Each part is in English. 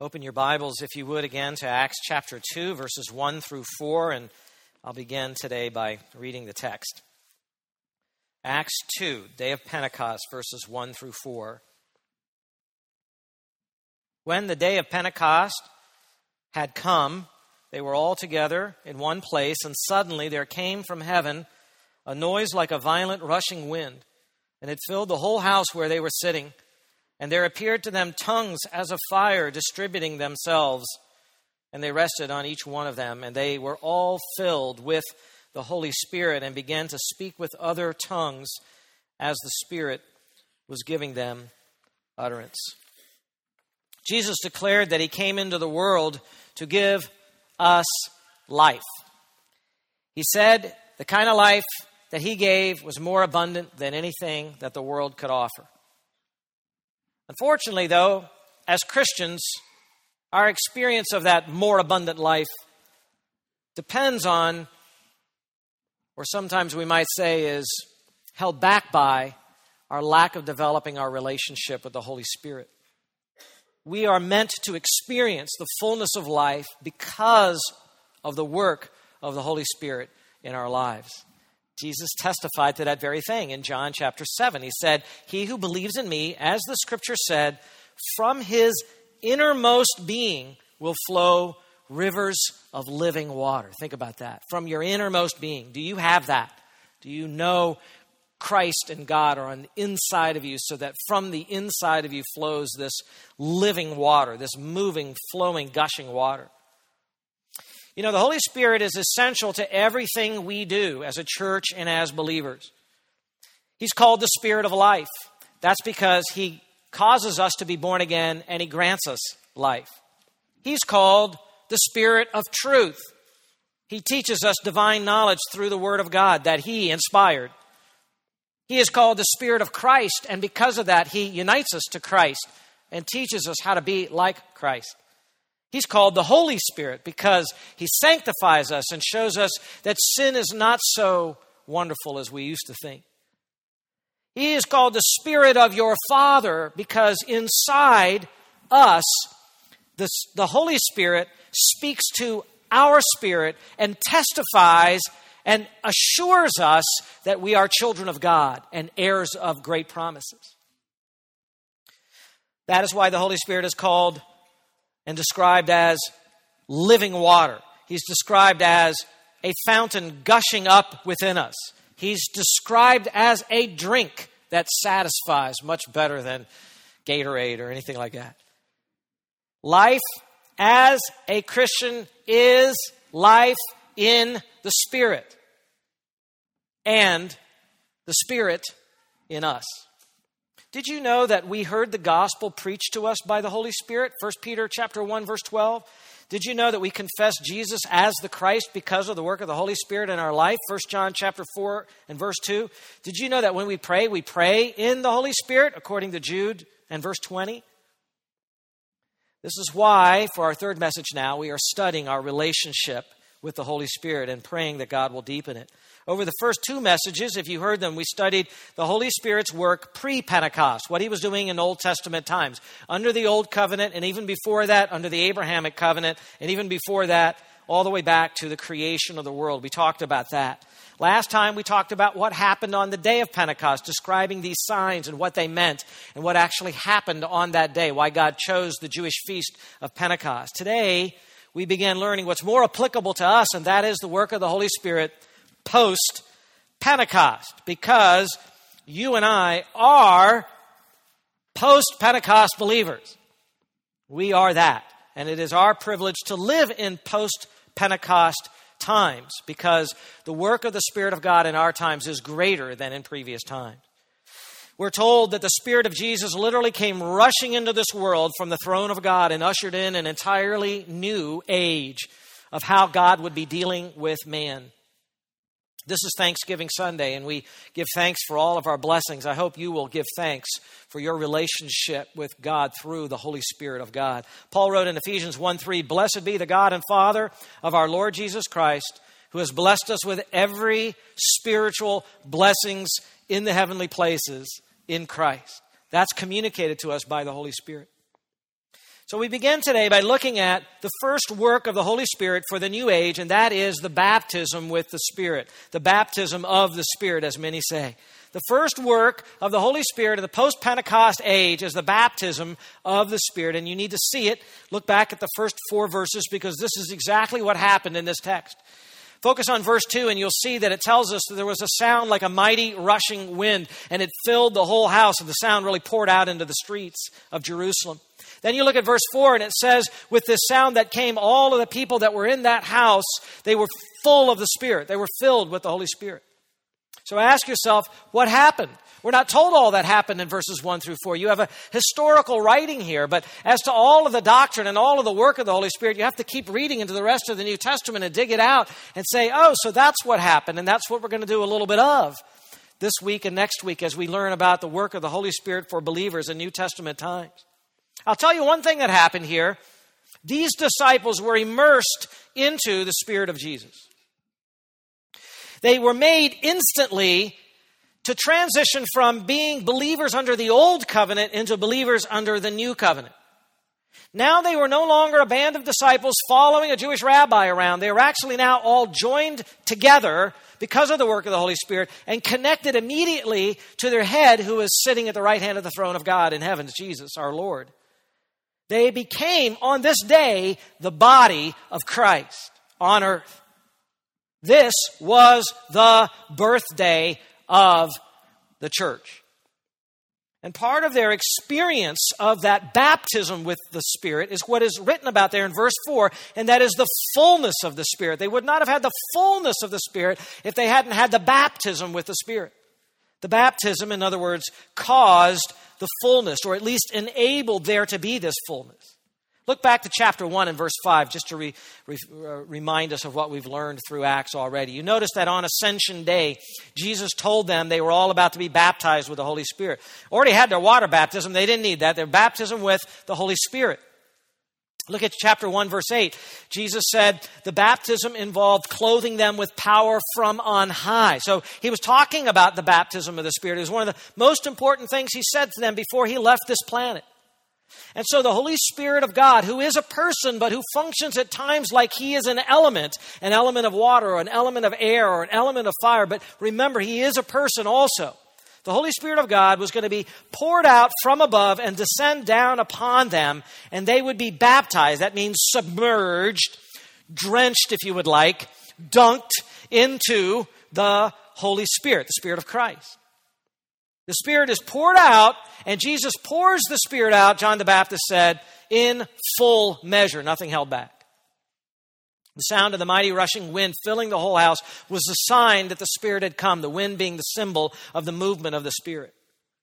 Open your Bibles, if you would, again to Acts chapter 2, verses 1 through 4, and I'll begin today by reading the text. Acts 2, day of Pentecost, verses 1 through 4. When the day of Pentecost had come, they were all together in one place, and suddenly there came from heaven a noise like a violent rushing wind, and it filled the whole house where they were sitting. And there appeared to them tongues as of fire distributing themselves, and they rested on each one of them. And they were all filled with the Holy Spirit and began to speak with other tongues as the Spirit was giving them utterance. Jesus declared that he came into the world to give us life. He said the kind of life that he gave was more abundant than anything that the world could offer. Unfortunately, though, as Christians, our experience of that more abundant life depends on, or sometimes we might say is held back by, our lack of developing our relationship with the Holy Spirit. We are meant to experience the fullness of life because of the work of the Holy Spirit in our lives. Jesus testified to that very thing in John chapter 7. He said, "He who believes in me, as the scripture said, from his innermost being will flow rivers of living water." Think about that. From your innermost being. Do you have that? Do you know Christ and God are on the inside of you so that from the inside of you flows this living water, this moving, flowing, gushing water? You know, the Holy Spirit is essential to everything we do as a church and as believers. He's called the Spirit of life. That's because he causes us to be born again and he grants us life. He's called the Spirit of truth. He teaches us divine knowledge through the Word of God that he inspired. He is called the Spirit of Christ, and because of that, he unites us to Christ and teaches us how to be like Christ. He's called the Holy Spirit because he sanctifies us and shows us that sin is not so wonderful as we used to think. He is called the Spirit of your Father because inside us, the Holy Spirit speaks to our spirit and testifies and assures us that we are children of God and heirs of great promises. That is why the Holy Spirit is called and described as living water. He's described as a fountain gushing up within us. He's described as a drink that satisfies much better than Gatorade or anything like that. Life as a Christian is life in the Spirit and the Spirit in us. Did you know that we heard the gospel preached to us by the Holy Spirit? 1 Peter chapter 1, verse 12. Did you know that we confess Jesus as the Christ because of the work of the Holy Spirit in our life? 1 John chapter 4 and verse 2. Did you know that when we pray in the Holy Spirit, according to Jude and verse 20? This is why, for our third message now, we are studying our relationship with the Holy Spirit and praying that God will deepen it. Over the first two messages, if you heard them, we studied the Holy Spirit's work pre-Pentecost, what he was doing in Old Testament times, under the Old Covenant, and even before that, under the Abrahamic Covenant, and even before that, all the way back to the creation of the world. We talked about that. Last time, we talked about what happened on the day of Pentecost, describing these signs and what they meant, and what actually happened on that day, why God chose the Jewish feast of Pentecost. Today, we began learning what's more applicable to us, and that is the work of the Holy Spirit post-Pentecost, because you and I are post-Pentecost believers. We are that, and it is our privilege to live in post-Pentecost times because the work of the Spirit of God in our times is greater than in previous times. We're told that the Spirit of Jesus literally came rushing into this world from the throne of God and ushered in an entirely new age of how God would be dealing with man. This is Thanksgiving Sunday, and we give thanks for all of our blessings. I hope you will give thanks for your relationship with God through the Holy Spirit of God. Paul wrote in Ephesians 1:3, "Blessed be the God and Father of our Lord Jesus Christ, who has blessed us with every spiritual blessings in the heavenly places in Christ." That's communicated to us by the Holy Spirit. So we begin today by looking at the first work of the Holy Spirit for the new age, and that is the baptism with the Spirit. The baptism of the Spirit, as many say. The first work of the Holy Spirit in the post-Pentecost age is the baptism of the Spirit, and you need to see it. Look back at the first 4 verses, because this is exactly what happened in this text. Focus on verse 2, and you'll see that it tells us that there was a sound like a mighty rushing wind, and it filled the whole house, and the sound really poured out into the streets of Jerusalem. Then you look at verse 4, and it says, with this sound that came, all of the people that were in that house, they were full of the Spirit. They were filled with the Holy Spirit. So ask yourself, what happened? We're not told all that happened in verses 1 through 4. You have a historical writing here, but as to all of the doctrine and all of the work of the Holy Spirit, you have to keep reading into the rest of the New Testament and dig it out and say, oh, so that's what happened, and that's what we're going to do a little bit of this week and next week as we learn about the work of the Holy Spirit for believers in New Testament times. I'll tell you one thing that happened here. These disciples were immersed into the Spirit of Jesus. They were made instantly to transition from being believers under the old covenant into believers under the new covenant. Now they were no longer a band of disciples following a Jewish rabbi around. They were actually now all joined together because of the work of the Holy Spirit and connected immediately to their head, who is sitting at the right hand of the throne of God in heaven, Jesus, our Lord. They became, on this day, the body of Christ on earth. This was the birthday of the church. And part of their experience of that baptism with the Spirit is what is written about there in verse 4, and that is the fullness of the Spirit. They would not have had the fullness of the Spirit if they hadn't had the baptism with the Spirit. The baptism, in other words, caused the fullness, or at least enabled there to be this fullness. Look back to chapter 1 and verse 5 just to remind us of what we've learned through Acts already. You notice that on Ascension Day, Jesus told them they were all about to be baptized with the Holy Spirit. Already had their water baptism. They didn't need that. Their baptism with the Holy Spirit. Look at chapter 1, verse 8. Jesus said the baptism involved clothing them with power from on high. So he was talking about the baptism of the Spirit. It was one of the most important things he said to them before he left this planet. And so the Holy Spirit of God, who is a person, but who functions at times like he is an element of water, or an element of air, or an element of fire. But remember, he is a person also. The Holy Spirit of God was going to be poured out from above and descend down upon them, and they would be baptized. That means submerged, drenched, if you would like, dunked into the Holy Spirit, the Spirit of Christ. The Spirit is poured out, and Jesus pours the Spirit out, John the Baptist said, in full measure, nothing held back. The sound of the mighty rushing wind filling the whole house was a sign that the Spirit had come, the wind being the symbol of the movement of the Spirit.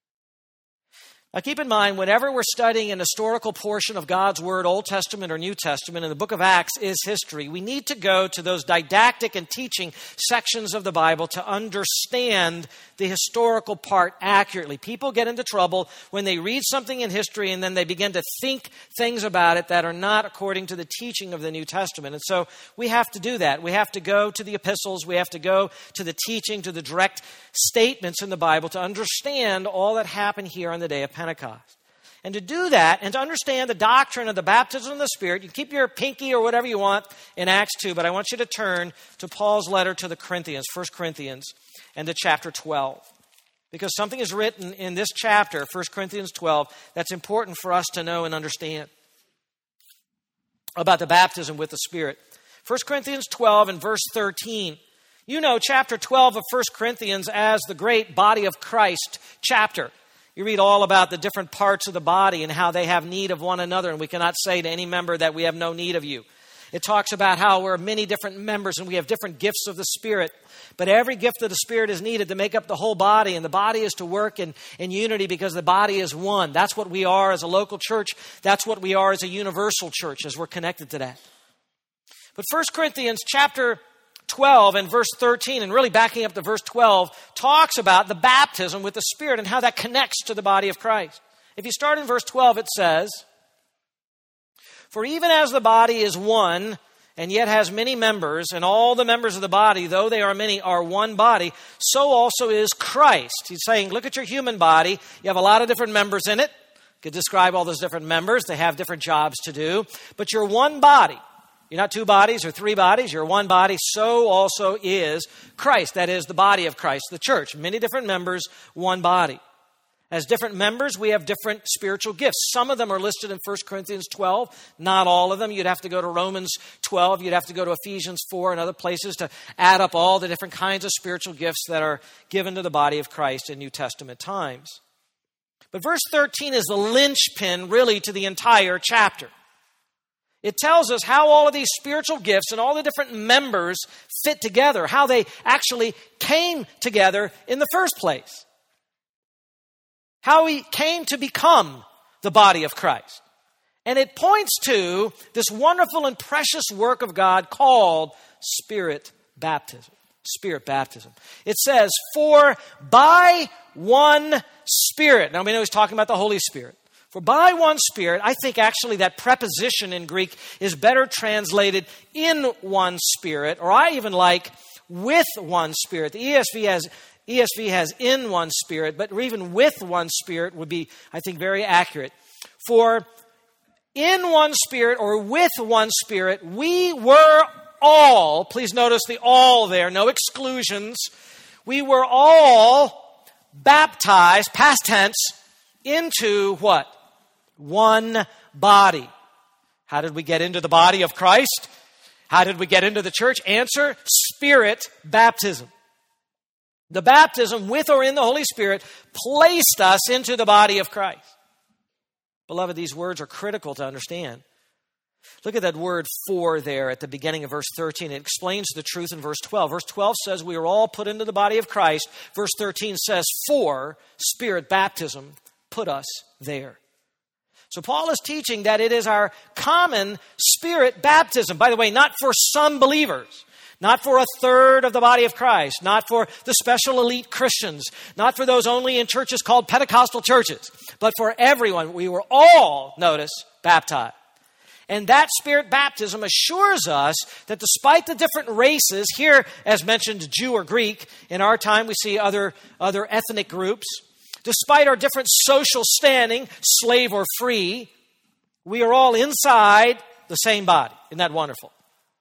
Now keep in mind, whenever we're studying an historical portion of God's Word, Old Testament or New Testament, and the book of Acts is history, we need to go to those didactic and teaching sections of the Bible to understand the historical part accurately. People get into trouble when they read something in history and then they begin to think things about it that are not according to the teaching of the New Testament. And so we have to do that. We have to go to the epistles. We have to go to the teaching, to the direct statements in the Bible to understand all that happened here on the day of Pentecost. And to do that and to understand the doctrine of the baptism of the Spirit, you can keep your pinky or whatever you want in Acts 2, but I want you to turn to Paul's letter to the Corinthians, 1 Corinthians, and to chapter 12. Because something is written in this chapter, 1 Corinthians 12, that's important for us to know and understand about the baptism with the Spirit. 1 Corinthians 12 and verse 13. You know chapter 12 of 1 Corinthians as the great body of Christ chapter. You read all about the different parts of the body and how they have need of one another, and we cannot say to any member that we have no need of you. It talks about how we're many different members and we have different gifts of the Spirit. But every gift of the Spirit is needed to make up the whole body, and the body is to work in unity because the body is one. That's what we are as a local church. That's what we are as a universal church, as we're connected to that. But 1 Corinthians chapter 12 and verse 13, and really backing up to verse 12, talks about the baptism with the Spirit and how that connects to the body of Christ. If you start in verse 12, it says, "For even as the body is one, and yet has many members, and all the members of the body, though they are many, are one body, so also is Christ." He's saying, look at your human body. You have a lot of different members in it. Could describe all those different members. They have different jobs to do. But you're one body. You're not two bodies or three bodies. You're one body. So also is Christ. That is the body of Christ, the church. Many different members, one body. As different members, we have different spiritual gifts. Some of them are listed in 1 Corinthians 12. Not all of them. You'd have to go to Romans 12. You'd have to go to Ephesians 4 and other places to add up all the different kinds of spiritual gifts that are given to the body of Christ in New Testament times. But verse 13 is the linchpin, really, to the entire chapter. It tells us how all of these spiritual gifts and all the different members fit together, how they actually came together in the first place. How we came to become the body of Christ. And it points to this wonderful and precious work of God called Spirit baptism. Spirit baptism. It says, for by one Spirit. Now we know he's talking about the Holy Spirit. For by one Spirit, I think actually that preposition in Greek is better translated in one Spirit, or I even like with one Spirit. The ESV has in one Spirit, but even with one Spirit would be, I think, very accurate. For in one Spirit or with one Spirit, we were all, please notice the all there, no exclusions. We were all baptized, past tense, into what? One body. How did we get into the body of Christ? How did we get into the church? Answer, Spirit baptism. The baptism with or in the Holy Spirit placed us into the body of Christ. Beloved, these words are critical to understand. Look at that word for there at the beginning of verse 13. It explains the truth in verse 12. Verse 12 says we are all put into the body of Christ. Verse 13 says for Spirit baptism put us there. So Paul is teaching that it is our common Spirit baptism. By the way, not for some believers. Not for a third of the body of Christ. Not for the special elite Christians. Not for those only in churches called Pentecostal churches. But for everyone. We were all, notice, baptized. And that Spirit baptism assures us that despite the different races, here as mentioned Jew or Greek, in our time we see other ethnic groups. Despite our different social standing, slave or free, we are all inside the same body. Isn't that wonderful?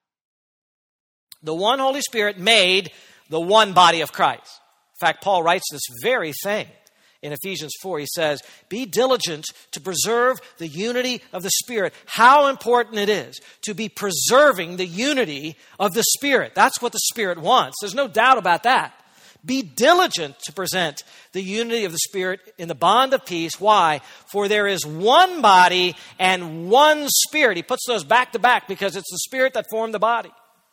The one Holy Spirit made the one body of Christ. In fact, Paul writes this very thing in Ephesians 4. He says, be diligent to preserve the unity of the Spirit. How important it is to be preserving the unity of the Spirit. That's what the Spirit wants. There's no doubt about that. Be diligent to present the unity of the Spirit in the bond of peace. Why? For there is one body and one Spirit. He puts those back to back because it's the Spirit that formed the body.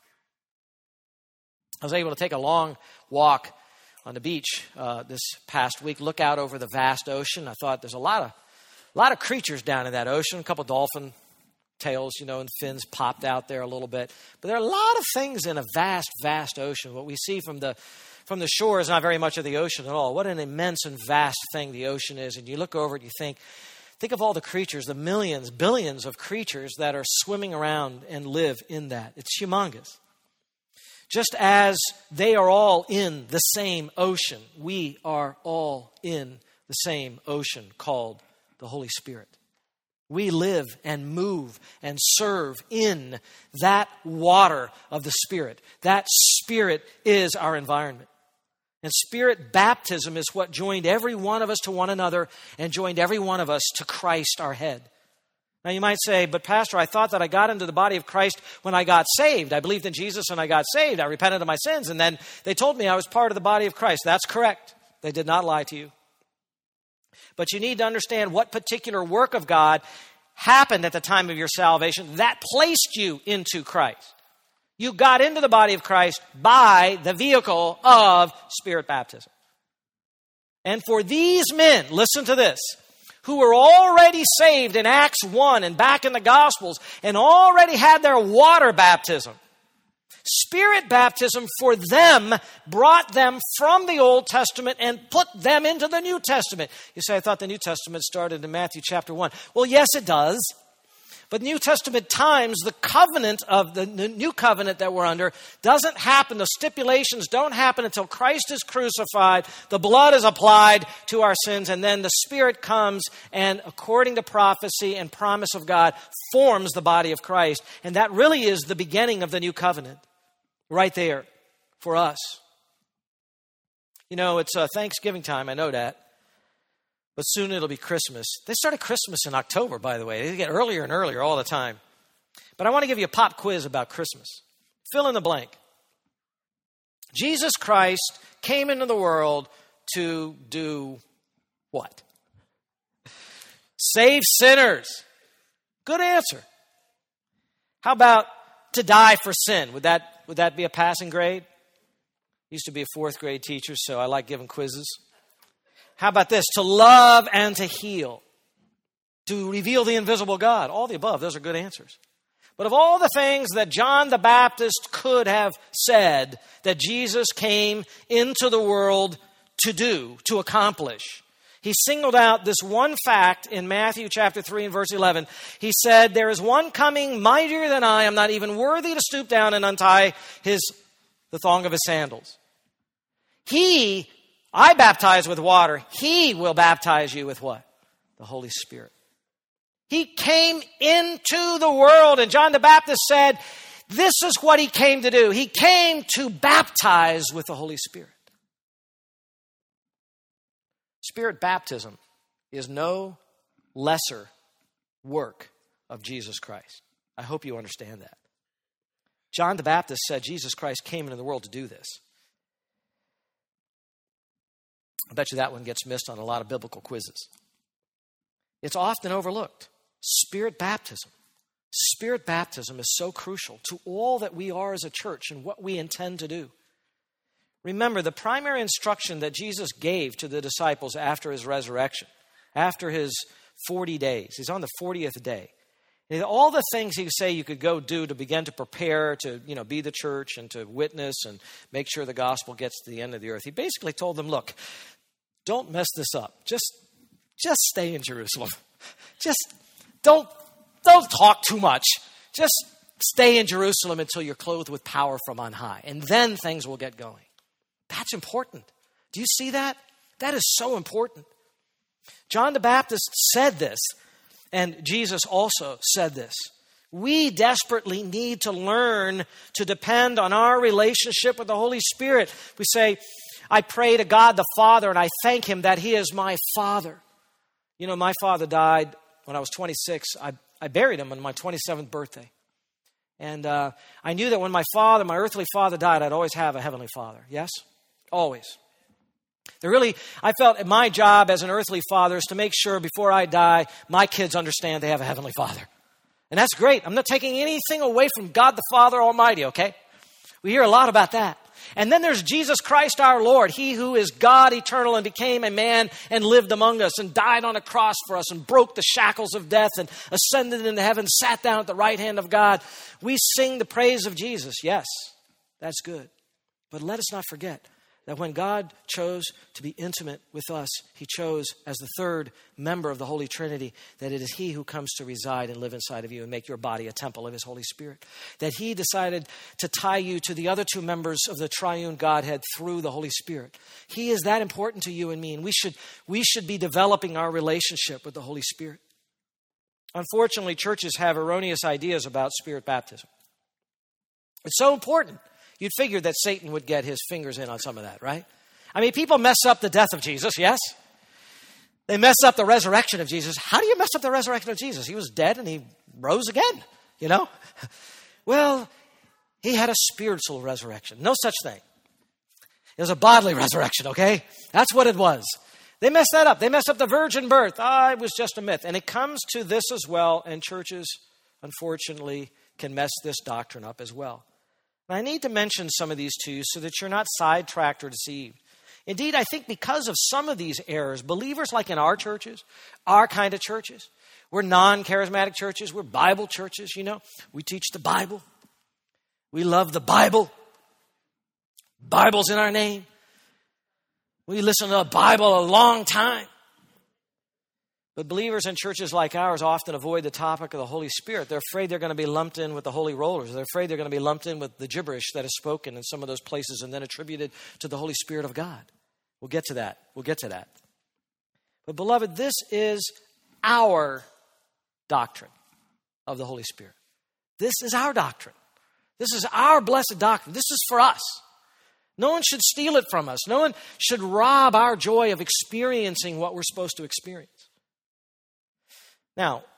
I was able to take a long walk on the beach this past week, look out over the vast ocean. I thought there's a lot of creatures down in that ocean. A couple dolphin tails, and fins popped out there a little bit. But there are a lot of things in a vast, vast ocean. What we see from the shore is not very much of the ocean at all. What an immense and vast thing the ocean is. And you look over it, you think of all the creatures, the millions, billions of creatures that are swimming around and live in that. It's humongous. Just as they are all in the same ocean, we are all in the same ocean called the Holy Spirit. We live and move and serve in that water of the Spirit. That Spirit is our environment. And Spirit baptism is what joined every one of us to one another and joined every one of us to Christ our head. Now you might say, but Pastor, I thought that I got into the body of Christ when I got saved. I believed in Jesus and I got saved. I repented of my sins and then they told me I was part of the body of Christ. That's correct. They did not lie to you. But you need to understand what particular work of God happened at the time of your salvation that placed you into Christ. You got into the body of Christ by the vehicle of Spirit baptism. And for these men, listen to this, who were already saved in Acts 1 and back in the Gospels and already had their water baptism. Spirit baptism for them brought them from the Old Testament and put them into the New Testament. You say, I thought the New Testament started in Matthew chapter 1. Well, yes, it does. But New Testament times, the covenant of the new covenant that we're under doesn't happen. The stipulations don't happen until Christ is crucified, the blood is applied to our sins, and then the Spirit comes and, according to prophecy and promise of God, forms the body of Christ. And that really is the beginning of the new covenant, right there for us. You know, it's Thanksgiving time, I know that. But soon it'll be Christmas. They started Christmas in October, by the way. They get earlier and earlier all the time. But I want to give you a pop quiz about Christmas. Fill in the blank. Jesus Christ came into the world to do what? Save sinners. Good answer. How about to die for sin? Would that be a passing grade? Used to be a fourth grade teacher, so I like giving quizzes. How about this? To love and to heal. To reveal the invisible God. All the above. Those are good answers. But of all the things that John the Baptist could have said that Jesus came into the world to do, to accomplish, he singled out this one fact in Matthew chapter 3 and verse 11. He said, there is one coming mightier than I. I'm not even worthy to stoop down and untie the thong of his sandals. I baptize with water. He will baptize you with what? The Holy Spirit. He came into the world, and John the Baptist said, this is what he came to do. He came to baptize with the Holy Spirit. Spirit baptism is no lesser work of Jesus Christ. I hope you understand that. John the Baptist said Jesus Christ came into the world to do this. I bet you that one gets missed on a lot of biblical quizzes. It's often overlooked. Spirit baptism. Spirit baptism is so crucial to all that we are as a church and what we intend to do. Remember, the primary instruction that Jesus gave to the disciples after his resurrection, after his 40 days, he's on the 40th day. And all the things he say you could go do to begin to prepare to, be the church and to witness and make sure the gospel gets to the end of the earth. He basically told them, look, don't mess this up. Just stay in Jerusalem. Just don't talk too much. Just stay in Jerusalem until you're clothed with power from on high. And then things will get going. That's important. Do you see that? That is so important. John the Baptist said this, and Jesus also said this. We desperately need to learn to depend on our relationship with the Holy Spirit. We say, I pray to God the Father, and I thank him that he is my Father. You know, my father died when I was 26. I buried him on my 27th birthday. And I knew that when my earthly father died, I'd always have a heavenly Father. Yes? Always. I felt my job as an earthly father is to make sure before I die, my kids understand they have a heavenly Father. And that's great. I'm not taking anything away from God the Father Almighty, okay? We hear a lot about that. And then there's Jesus Christ our Lord, he who is God eternal and became a man and lived among us and died on a cross for us and broke the shackles of death and ascended into heaven, sat down at the right hand of God. We sing the praise of Jesus. Yes, that's good. But let us not forget that when God chose to be intimate with us, he chose as the third member of the Holy Trinity that it is he who comes to reside and live inside of you and make your body a temple of his Holy Spirit. That he decided to tie you to the other two members of the triune Godhead through the Holy Spirit. He is that important to you and me, and we should be developing our relationship with the Holy Spirit. Unfortunately, churches have erroneous ideas about Spirit baptism. It's so important. You'd figure that Satan would get his fingers in on some of that, right? I mean, people mess up the death of Jesus, yes? They mess up the resurrection of Jesus. How do you mess up the resurrection of Jesus? He was dead and he rose again, Well, he had a spiritual resurrection. No such thing. It was a bodily resurrection, okay? That's what it was. They messed that up. They messed up the virgin birth. It was just a myth. And it comes to this as well, and churches, unfortunately, can mess this doctrine up as well. And I need to mention some of these to you so that you're not sidetracked or deceived. Indeed, I think because of some of these errors, believers like in our churches, our kind of churches, we're non-charismatic churches, we're Bible churches, we teach the Bible. We love the Bible. Bible's in our name. We listen to the Bible a long time. But believers in churches like ours often avoid the topic of the Holy Spirit. They're afraid they're going to be lumped in with the holy rollers. They're afraid they're going to be lumped in with the gibberish that is spoken in some of those places and then attributed to the Holy Spirit of God. We'll get to that. But beloved, this is our doctrine of the Holy Spirit. This is our doctrine. This is our blessed doctrine. This is for us. No one should steal it from us. No one should rob our joy of experiencing what we're supposed to experience. Now,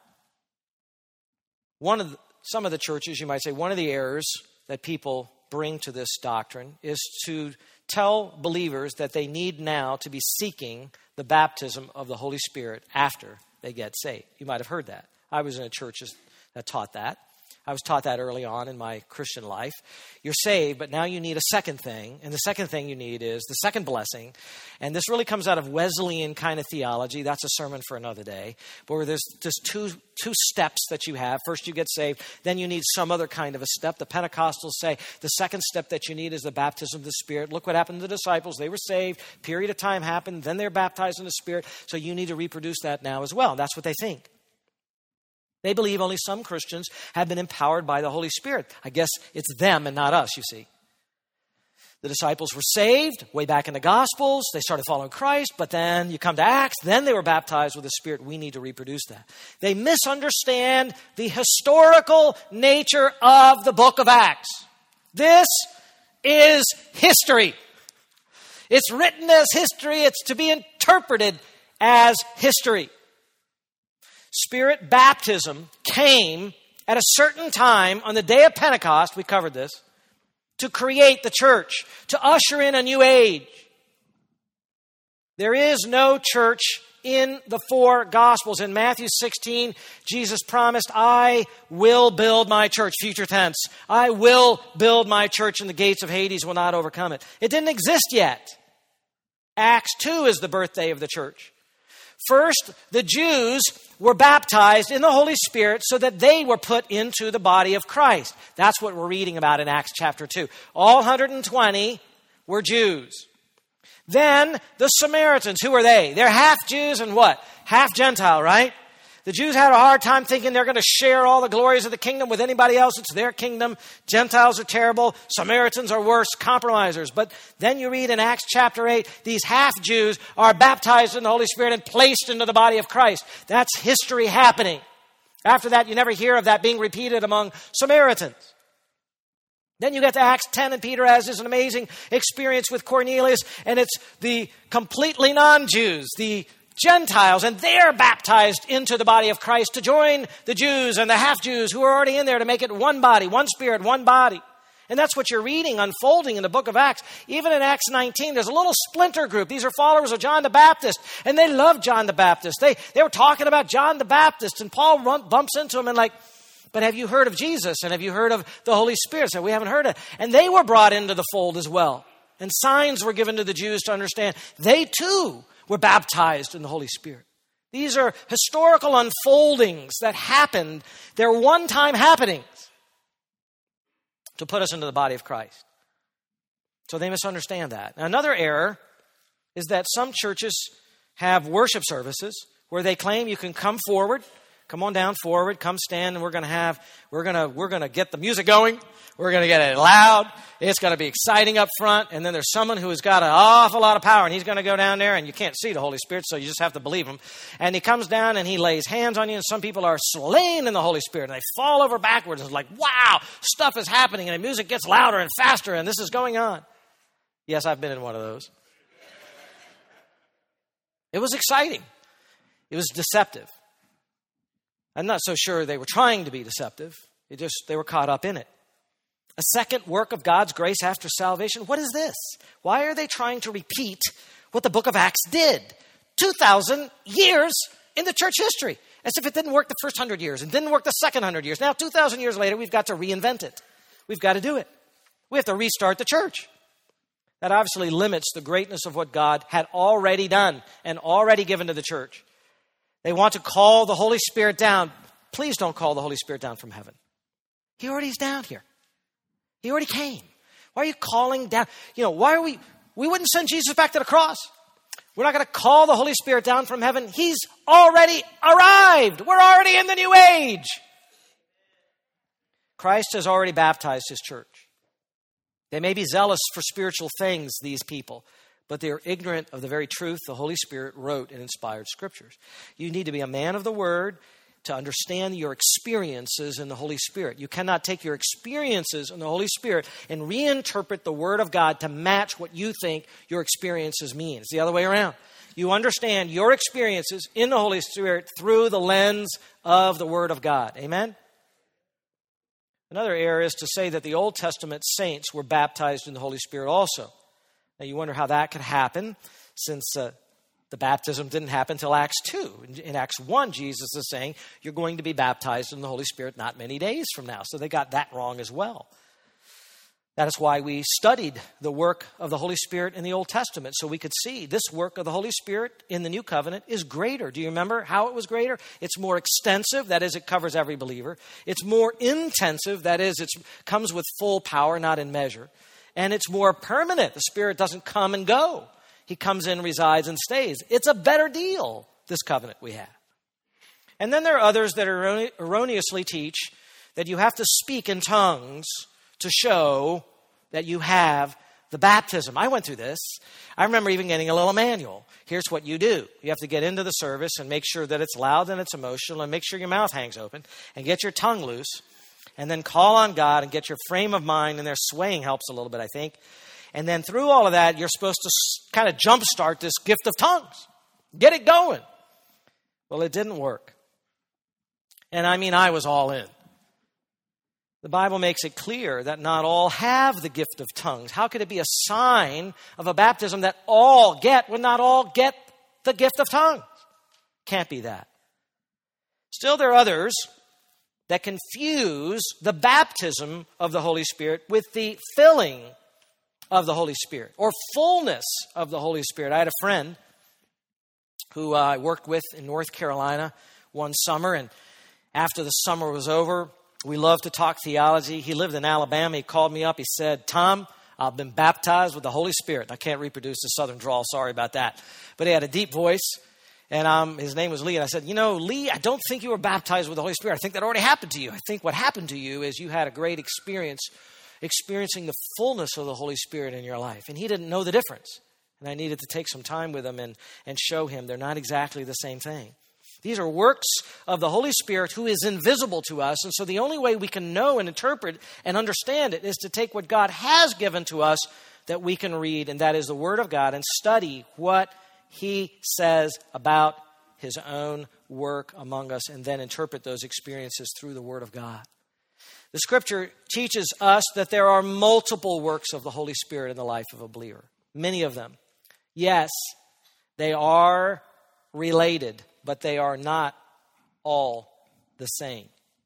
some of the churches, you might say, one of the errors that people bring to this doctrine is to tell believers that they need now to be seeking the baptism of the Holy Spirit after they get saved. You might have heard that. I was in a church that taught that. I was taught that early on in my Christian life. You're saved, but now you need a second thing. And the second thing you need is the second blessing. And this really comes out of Wesleyan kind of theology. That's a sermon for another day. But where there's just two steps that you have. First you get saved, then you need some other kind of a step. The Pentecostals say the second step that you need is the baptism of the Spirit. Look what happened to the disciples. They were saved. Period of time happened. Then they're baptized in the Spirit. So you need to reproduce that now as well. That's what they think. They believe only some Christians have been empowered by the Holy Spirit. I guess it's them and not us, you see. The disciples were saved way back in the Gospels. They started following Christ, but then you come to Acts, then they were baptized with the Spirit. We need to reproduce that. They misunderstand the historical nature of the book of Acts. This is history. It's written as history. It's to be interpreted as history. Spirit baptism came at a certain time on the day of Pentecost, we covered this, to create the church, to usher in a new age. There is no church in the four Gospels. In Matthew 16, Jesus promised, I will build my church, future tense. I will build my church and the gates of Hades will not overcome it. It didn't exist yet. Acts 2 is the birthday of the church. First, the Jews were baptized in the Holy Spirit so that they were put into the body of Christ. That's what we're reading about in Acts chapter 2. All 120 were Jews. Then the Samaritans, who are they? They're half Jews and what? Half Gentile, right? The Jews had a hard time thinking they're going to share all the glories of the kingdom with anybody else. It's their kingdom. Gentiles are terrible. Samaritans are worse, compromisers. But then you read in Acts chapter 8, these half Jews are baptized in the Holy Spirit and placed into the body of Christ. That's history happening. After that, you never hear of that being repeated among Samaritans. Then you get to Acts 10 and Peter has this amazing experience with Cornelius, and it's the completely non-Jews, the Gentiles, and they're baptized into the body of Christ to join the Jews and the half-Jews who are already in there to make it one body, one spirit, one body. And that's what you're reading unfolding in the book of Acts. Even in Acts 19, there's a little splinter group. These are followers of John the Baptist, and they love John the Baptist. They were talking about John the Baptist, and Paul bumps into him and like, but have you heard of Jesus? And have you heard of the Holy Spirit? So we haven't heard it. And they were brought into the fold as well. And signs were given to the Jews to understand they too were baptized in the Holy Spirit. These are historical unfoldings that happened. They're one-time happenings to put us into the body of Christ. So they misunderstand that. Now, another error is that some churches have worship services where they claim you can come forward, come on down forward, come stand, and we're going to get the music going. We're going to get it loud. It's going to be exciting up front. And then there's someone who has got an awful lot of power, and he's going to go down there, and you can't see the Holy Spirit, so you just have to believe him. And he comes down, and he lays hands on you, and some people are slain in the Holy Spirit, and they fall over backwards. It's like, wow, stuff is happening, and the music gets louder and faster, and this is going on. Yes, I've been in one of those. It was exciting. It was deceptive. I'm not so sure they were trying to be deceptive. They were caught up in it. A second work of God's grace after salvation. What is this? Why are they trying to repeat what the book of Acts did? 2,000 years in the church history. As if it didn't work the first 100 years and didn't work the second 100 years. Now, 2,000 years later, we've got to reinvent it. We've got to do it. We have to restart the church. That obviously limits the greatness of what God had already done and already given to the church. They want to call the Holy Spirit down. Please don't call the Holy Spirit down from heaven. He already is down here. He already came. Why are you calling down? We wouldn't send Jesus back to the cross. We're not going to call the Holy Spirit down from heaven. He's already arrived. We're already in the new age. Christ has already baptized his church. They may be zealous for spiritual things, these people, but they are ignorant of the very truth the Holy Spirit wrote in inspired scriptures. You need to be a man of the Word to understand your experiences in the Holy Spirit. You cannot take your experiences in the Holy Spirit and reinterpret the Word of God to match what you think your experiences mean. It's the other way around. You understand your experiences in the Holy Spirit through the lens of the Word of God. Amen? Another error is to say that the Old Testament saints were baptized in the Holy Spirit also. Now you wonder how that could happen, since the baptism didn't happen until Acts 2. In Acts 1, Jesus is saying, you're going to be baptized in the Holy Spirit not many days from now. So they got that wrong as well. That is why we studied the work of the Holy Spirit in the Old Testament, so we could see this work of the Holy Spirit in the New Covenant is greater. Do you remember how it was greater? It's more extensive, that is, it covers every believer. It's more intensive, that is, it comes with full power, not in measure. And it's more permanent. The Spirit doesn't come and go. He comes in, resides, and stays. It's a better deal, this covenant we have. And then there are others that erroneously teach that you have to speak in tongues to show that you have the baptism. I went through this. I remember even getting a little manual. Here's what you do. You have to get into the service and make sure that it's loud and it's emotional, and make sure your mouth hangs open, and get your tongue loose, and then call on God and get your frame of mind, and their swaying helps a little bit, I think. And then through all of that, you're supposed to kind of jumpstart this gift of tongues. Get it going. Well, it didn't work. And I was all in. The Bible makes it clear that not all have the gift of tongues. How could it be a sign of a baptism that all get when not all get the gift of tongues? Can't be that. Still, there are others that confuse the baptism of the Holy Spirit with the filling of the Holy Spirit or fullness of the Holy Spirit. I had a friend who I worked with in North Carolina one summer, and after the summer was over, we loved to talk theology. He lived in Alabama. He called me up. He said, Tom, I've been baptized with the Holy Spirit. I can't reproduce the southern drawl. Sorry about that. But he had a deep voice, and his name was Lee. And I said, Lee, I don't think you were baptized with the Holy Spirit. I think that already happened to you. I think what happened to you is you had a great experience experiencing the fullness of the Holy Spirit in your life. And he didn't know the difference. And I needed to take some time with him and show him they're not exactly the same thing. These are works of the Holy Spirit who is invisible to us. And so the only way we can know and interpret and understand it is to take what God has given to us that we can read, and that is the Word of God, and study what He says about His own work among us, and then interpret those experiences through the Word of God. The Scripture teaches us that there are multiple works of the Holy Spirit in the life of a believer. Many of them. Yes, they are related, but they are not all the same.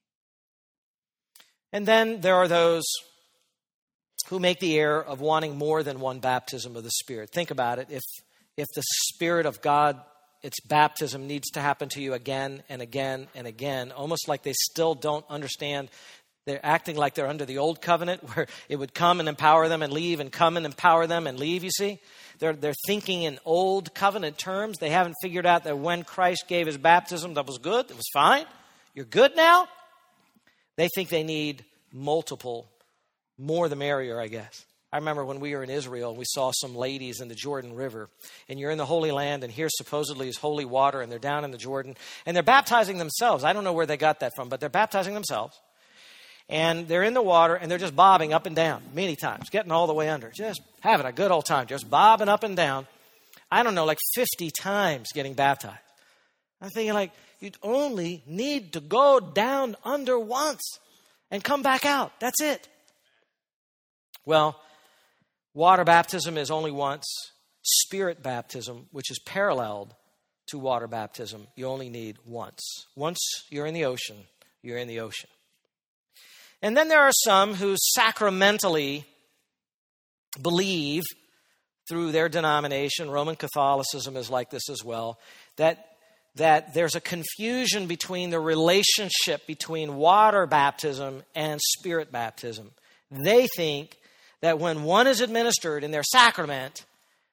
And then there are those who make the error of wanting more than one baptism of the Spirit. Think about it. If the Spirit of God, its baptism needs to happen to you again and again and again, almost like they still don't understand. They're acting like they're under the old covenant where it would come and empower them and leave, and come and empower them and leave, you see. They're thinking in old covenant terms. They haven't figured out that when Christ gave his baptism, that was good. It was fine. You're good now. They think they need multiple, more the merrier, I guess. I remember when we were in Israel, we saw some ladies in the Jordan River, and you're in the Holy Land, and here supposedly is holy water, and they're down in the Jordan, and they're baptizing themselves. I don't know where they got that from, but they're baptizing themselves. And they're in the water, and they're just bobbing up and down many times, getting all the way under, just having a good old time, just bobbing up and down. I don't know, like 50 times getting baptized. I'm thinking you'd only need to go down under once and come back out. That's it. Well, water baptism is only once. Spirit baptism, which is paralleled to water baptism, you only need once. Once you're in the ocean, you're in the ocean. And then there are some who sacramentally believe through their denomination, Roman Catholicism is like this as well, that there's a confusion between the relationship between water baptism and spirit baptism. They think that when one is administered in their sacrament,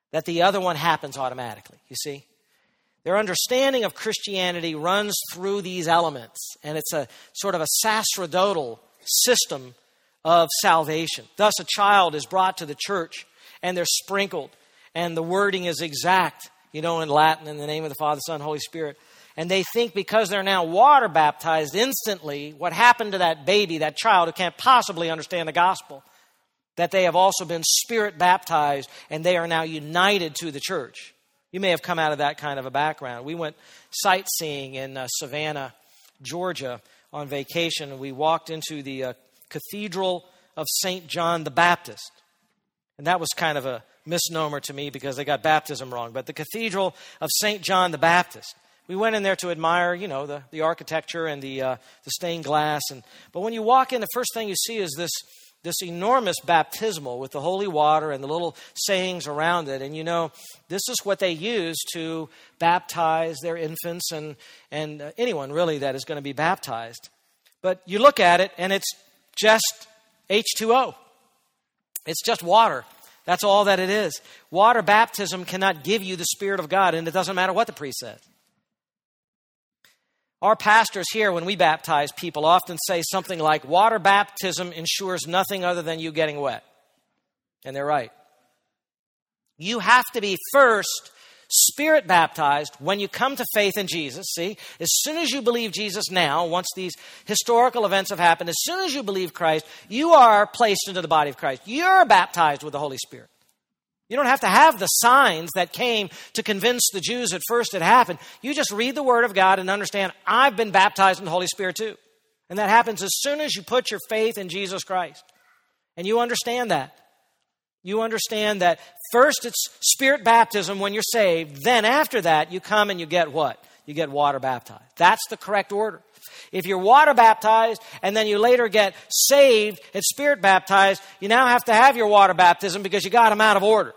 that the other one happens automatically, you see? Their understanding of Christianity runs through these elements, and it's a sort of a sacerdotal system of salvation. Thus, a child is brought to the church, and they're sprinkled, and the wording is exact, in Latin, in the name of the Father, Son, Holy Spirit. And they think because they're now water baptized instantly, what happened to that baby, that child who can't possibly understand the gospel, that they have also been Spirit baptized, and they are now united to the church. You may have come out of that kind of a background. We went sightseeing in Savannah, Georgia, on vacation, and we walked into the Cathedral of St. John the Baptist. And that was kind of a misnomer to me because they got baptism wrong. But the Cathedral of St. John the Baptist. We went in there to admire, the architecture and the stained glass. But when you walk in, the first thing you see is this enormous baptismal with the holy water and the little sayings around it. And this is what they use to baptize their infants and anyone really that is going to be baptized. But you look at it and it's just H2O. It's just water. That's all that it is. Water baptism cannot give you the Spirit of God, and it doesn't matter what the priest says. Our pastors here, when we baptize people, often say something like, water baptism ensures nothing other than you getting wet. And they're right. You have to be first Spirit baptized when you come to faith in Jesus. See, as soon as you believe Jesus now, once these historical events have happened, as soon as you believe Christ, you are placed into the body of Christ. You're baptized with the Holy Spirit. You don't have to have the signs that came to convince the Jews at first it happened. You just read the Word of God and understand, I've been baptized in the Holy Spirit too. And that happens as soon as you put your faith in Jesus Christ. And you understand that. You understand that first it's Spirit baptism when you're saved. Then after that, you come and you get what? You get water baptized. That's the correct order. If you're water baptized and then you later get saved and Spirit baptized, you now have to have your water baptism because you got them out of order.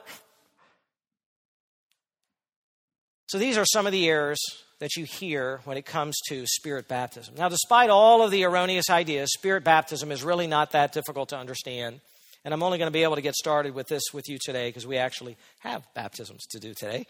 So these are some of the errors that you hear when it comes to Spirit baptism. Now, despite all of the erroneous ideas, Spirit baptism is really not that difficult to understand. And I'm only going to be able to get started with this with you today because we actually have baptisms to do today.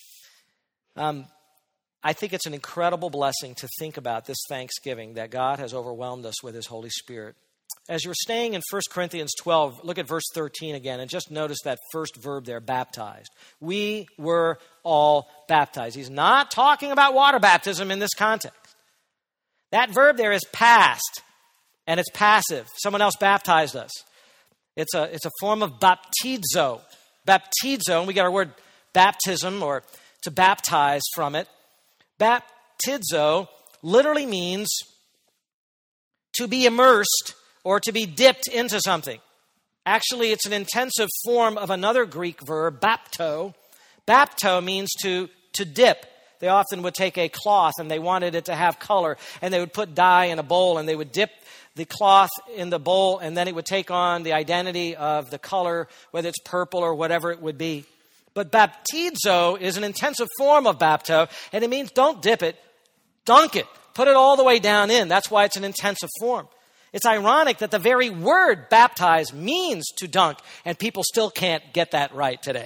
I think it's an incredible blessing to think about this Thanksgiving that God has overwhelmed us with His Holy Spirit. As you're staying in 1 Corinthians 12, look at verse 13 again and just notice that first verb there, baptized. We were all baptized. He's not talking about water baptism in this context. That verb there is past and it's passive. Someone else baptized us. It's a form of baptizo. Baptizo, and we get our word baptism or to baptize from it. Baptizo literally means to be immersed or to be dipped into something. Actually, it's an intensive form of another Greek verb, bapto. Bapto means to dip. They often would take a cloth and they wanted it to have color, and they would put dye in a bowl and they would dip the cloth in the bowl, and then it would take on the identity of the color, whether it's purple or whatever it would be. But baptizo is an intensive form of bapto, and it means don't dip it, dunk it. Put it all the way down in. That's why it's an intensive form. It's ironic that the very word baptize means to dunk, and people still can't get that right today.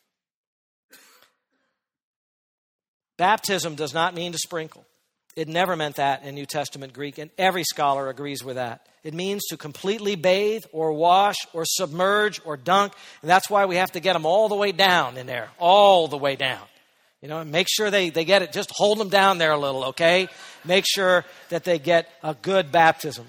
Baptism does not mean to sprinkle. It never meant that in New Testament Greek, and every scholar agrees with that. It means to completely bathe or wash or submerge or dunk, and that's why we have to get them all the way down in there, all the way down. Make sure they get it. Just hold them down there a little, okay? Make sure that they get a good baptism.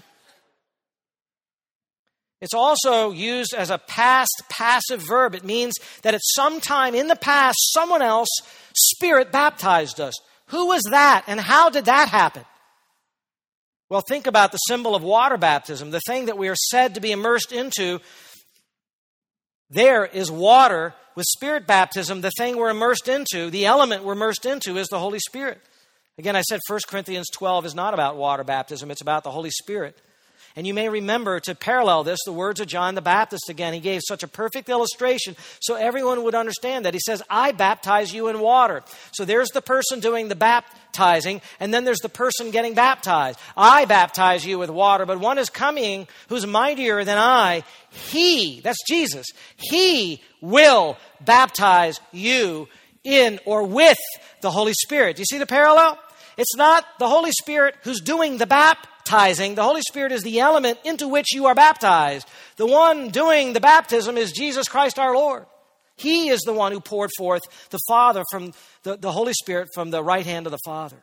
It's also used as a past passive verb. It means that at some time in the past, someone else Spirit baptized us. Who was that, and how did that happen? Well, think about the symbol of water baptism, the thing that we are said to be immersed into. There is water. With Spirit baptism, the thing we're immersed into, the element we're immersed into is the Holy Spirit. Again, I said 1 Corinthians 12 is not about water baptism. It's about the Holy Spirit. And you may remember, to parallel this, the words of John the Baptist again. He gave such a perfect illustration so everyone would understand that. He says, I baptize you in water. So there's the person doing the baptizing, and then there's the person getting baptized. I baptize you with water, but one is coming who's mightier than I. He, that's Jesus, he will baptize you in or with the Holy Spirit. Do you see the parallel? It's not the Holy Spirit who's doing the baptizing. The Holy Spirit is the element into which you are baptized. The one doing the baptism is Jesus Christ our Lord. He is the one who poured forth the Father from the Holy Spirit from the right hand of the Father.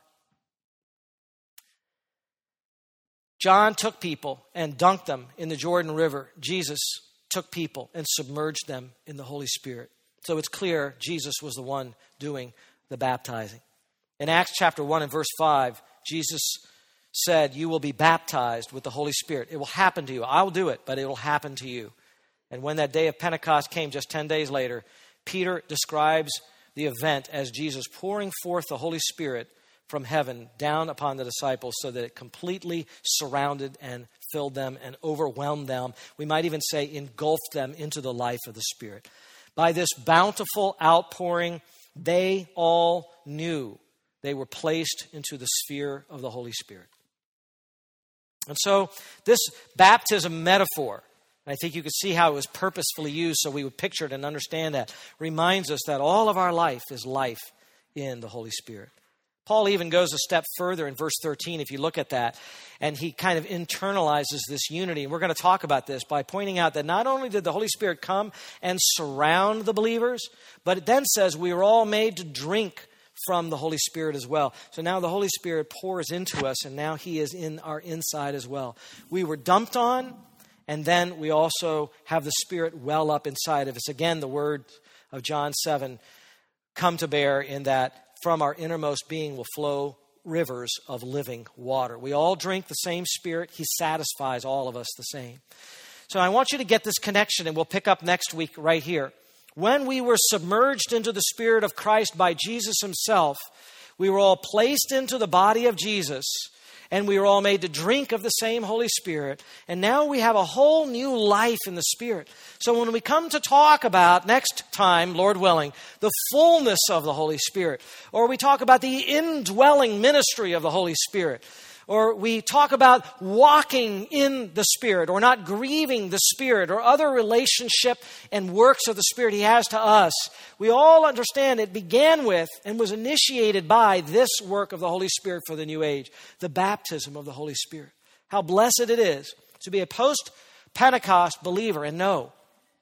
John took people and dunked them in the Jordan River. Jesus took people and submerged them in the Holy Spirit. So it's clear Jesus was the one doing the baptizing. In Acts chapter 1 and verse 5, Jesus said, you will be baptized with the Holy Spirit. It will happen to you. I will do it, but it will happen to you. And when that day of Pentecost came just 10 days later, Peter describes the event as Jesus pouring forth the Holy Spirit from heaven down upon the disciples so that it completely surrounded and filled them and overwhelmed them. We might even say engulfed them into the life of the Spirit. By this bountiful outpouring, they all knew they were placed into the sphere of the Holy Spirit. And so this baptism metaphor, and I think you can see how it was purposefully used so we would picture it and understand that, reminds us that all of our life is life in the Holy Spirit. Paul even goes a step further in verse 13, if you look at that, and he kind of internalizes this unity. And we're going to talk about this by pointing out that not only did the Holy Spirit come and surround the believers, but it then says we were all made to drink from the Holy Spirit as well. So now the Holy Spirit pours into us, and now he is in our inside as well. We were dumped on, and then we also have the Spirit well up inside of us. Again, the word of John 7 come to bear in that from our innermost being will flow rivers of living water. We all drink the same Spirit. He satisfies all of us the same. So I want you to get this connection, and we'll pick up next week right here. When we were submerged into the Spirit of Christ by Jesus himself, we were all placed into the body of Jesus, and we were all made to drink of the same Holy Spirit. And now we have a whole new life in the Spirit. So when we come to talk about, next time, Lord willing, the fullness of the Holy Spirit, or we talk about the indwelling ministry of the Holy Spirit, or we talk about walking in the Spirit, or not grieving the Spirit, or other relationship and works of the Spirit he has to us, we all understand it began with and was initiated by this work of the Holy Spirit for the new age, the baptism of the Holy Spirit. How blessed it is to be a post-Pentecost believer and know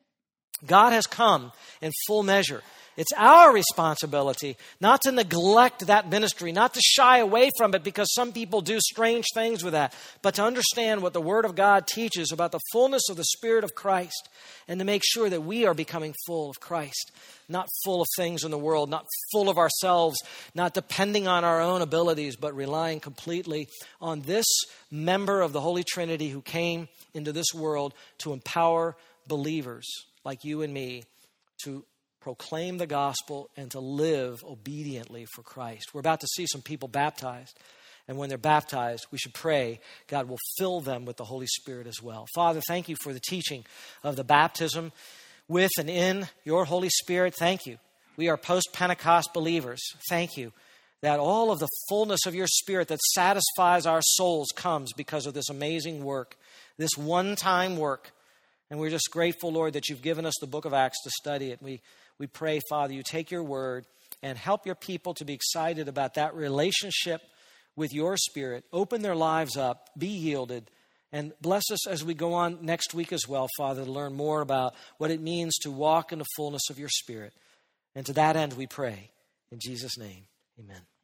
God has come in full measure. It's our responsibility not to neglect that ministry, not to shy away from it because some people do strange things with that, but to understand what the Word of God teaches about the fullness of the Spirit of Christ and to make sure that we are becoming full of Christ, not full of things in the world, not full of ourselves, not depending on our own abilities, but relying completely on this member of the Holy Trinity who came into this world to empower believers like you and me to proclaim the gospel and to live obediently for Christ. We're about to see some people baptized. And when they're baptized, we should pray God will fill them with the Holy Spirit as well. Father, thank you for the teaching of the baptism with and in your Holy Spirit. Thank you. We are post-Pentecost believers. Thank you that all of the fullness of your Spirit that satisfies our souls comes because of this amazing work, this one-time work. And we're just grateful, Lord, that you've given us the book of Acts to study it. We pray, Father, you take your word and help your people to be excited about that relationship with your Spirit. Open their lives up, be yielded, and bless us as we go on next week as well, Father, to learn more about what it means to walk in the fullness of your Spirit. And to that end we pray. In Jesus' name, amen.